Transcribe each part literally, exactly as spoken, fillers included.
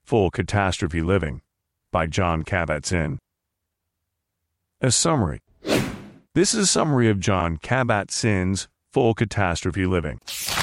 Full Catastrophe Living by Jon Kabat-Zinn. A summary. This is a summary of Jon Kabat-Zinn's Full Catastrophe Living.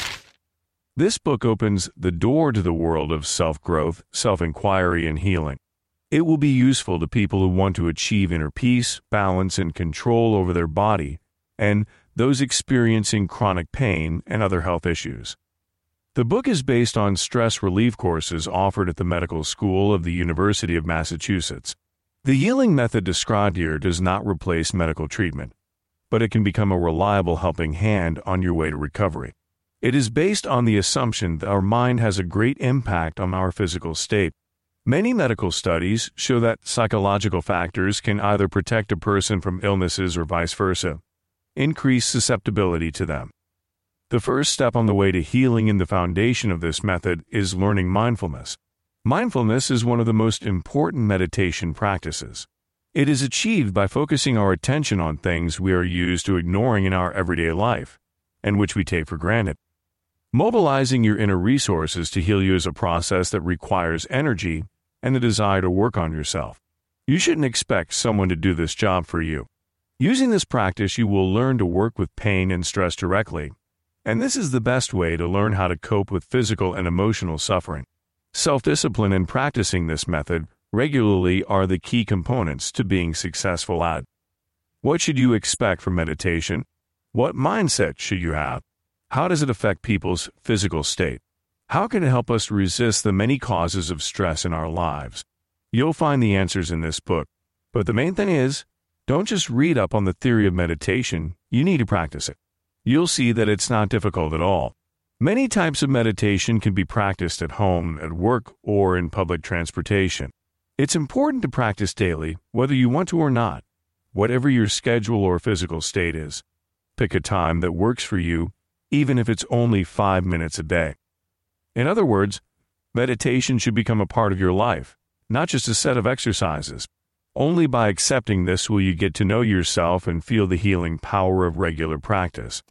This book opens the door to the world of self-growth, self-inquiry, and healing. It will be useful to people who want to achieve inner peace, balance, and control over their body, and those experiencing chronic pain and other health issues. The book is based on stress relief courses offered at the Medical School of the University of Massachusetts. The healing method described here does not replace medical treatment, but it can become a reliable helping hand on your way to recovery. It is based on the assumption that our mind has a great impact on our physical state. Many medical studies show that psychological factors can either protect a person from illnesses or vice versa, increase susceptibility to them. The first step on the way to healing and the foundation of this method is learning mindfulness. Mindfulness is one of the most important meditation practices. It is achieved by focusing our attention on things we are used to ignoring in our everyday life, and which we take for granted. Mobilizing your inner resources to heal you is a process that requires energy and the desire to work on yourself. You shouldn't expect someone to do this job for you. Using this practice, you will learn to work with pain and stress directly, and this is the best way to learn how to cope with physical and emotional suffering. Self-discipline and practicing this method regularly are the key components to being successful at. What should you expect from meditation? What mindset should you have? How does it affect people's physical state? How can it help us resist the many causes of stress in our lives? You'll find the answers in this book, but the main thing is, don't just read up on the theory of meditation, you need to practice it. You'll see that it's not difficult at all. Many types of meditation can be practiced at home, at work, or in public transportation. It's important to practice daily, whether you want to or not, whatever your schedule or physical state is. Pick a time that works for you, even if it's only five minutes a day. In other words, meditation should become a part of your life, not just a set of exercises. Only by accepting this will you get to know yourself and feel the healing power of regular practice.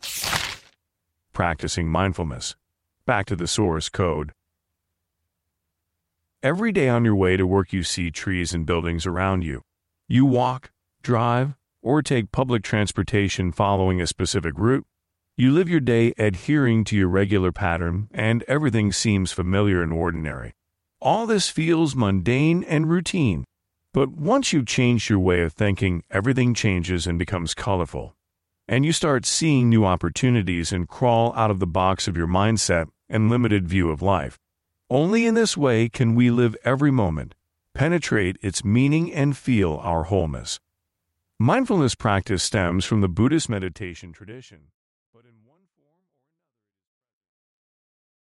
Practicing mindfulness. Back to the source code. Every day on your way to work you see trees and buildings around you. You walk, drive, or take public transportation following a specific route. You live your day adhering to your regular pattern, and everything seems familiar and ordinary. All this feels mundane and routine. But once you've changed your way of thinking, everything changes and becomes colorful. And you start seeing new opportunities and crawl out of the box of your mindset and limited view of life. Only in this way can we live every moment, penetrate its meaning, and feel our wholeness. Mindfulness practice stems from the Buddhist meditation tradition, but in one form